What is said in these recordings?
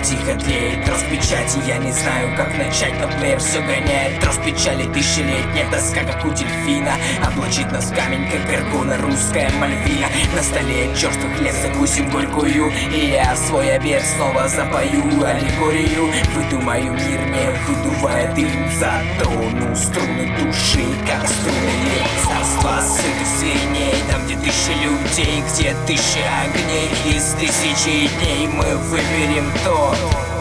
тихо тлеет трос печати. Я не знаю, как начать, но плеер все гоняет. Трос печали, тысячелетняя доска, как у дельфина. Облачит нас в камень, как горгона, русская Мальвина. На столе черствый хлеб, закусим горькую, и я свой обед снова запою аллегорию. Выдумаю мир, не выдувая дым, затрону струны души, как струны лет. Царство сытых свиней, там где тысячи людей, где тысячи огней. Из тысячи дней мы выберем то,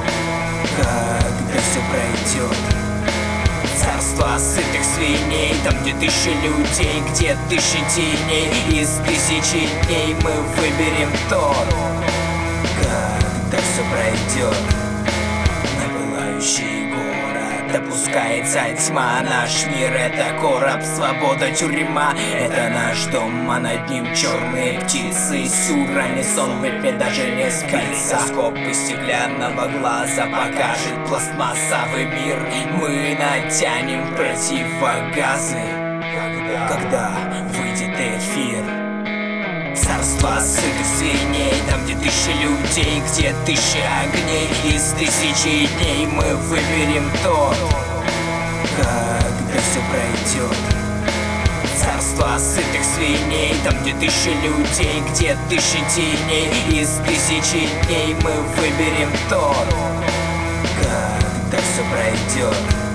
когда все пройдет. Царство сытых свиней, там где тысячи людей, где тысячи теней. Из тысячи дней мы выберем то, когда все пройдет. На пылающий город опускается тьма. Наш мир — это короб, свобода, тюрьма. Это наш дом, а над ним черные птицы. Сюрами сон выпьет, даже не спится. Скоп из стеклянного глаза покажет пластмассовый мир. Мы натянем противогазы, когда выйдет эфир. Царство сытых свиней, там где тысячи людей, где тысячи огней. Из тысячи дней мы выберем то, когда все пройдет. Царство сытых свиней, там где тысячи людей, где тысячи теней. Из тысячи дней мы выберем то, когда все пройдет.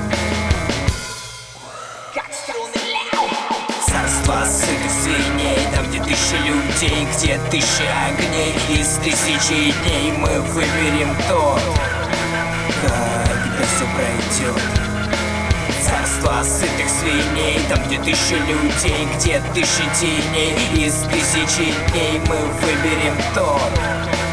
Царство сытых свиней, там где тысячи людей, где тысячи огней. Из тысячи дней мы выберем то, когда все пройдет. Царство сытых свиней, там где тысячи людей, где тысячи теней. Из тысячи дней мы выберем то,